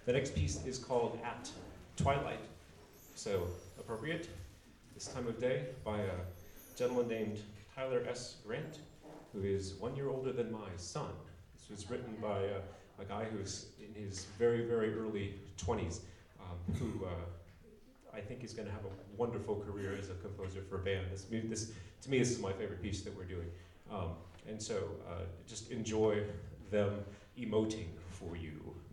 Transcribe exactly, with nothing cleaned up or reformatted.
The next piece is called At Twilight, so appropriate this time of day, by a gentleman named Tyler S. Grant, who is one year older than my son. This was written by a, a guy who's in his very, very early twenties, um, who uh, I think is going to have a wonderful career as a composer for a band. This, this, to me, this is my favorite piece that we're doing. Um, and so uh, just enjoy them emoting for you.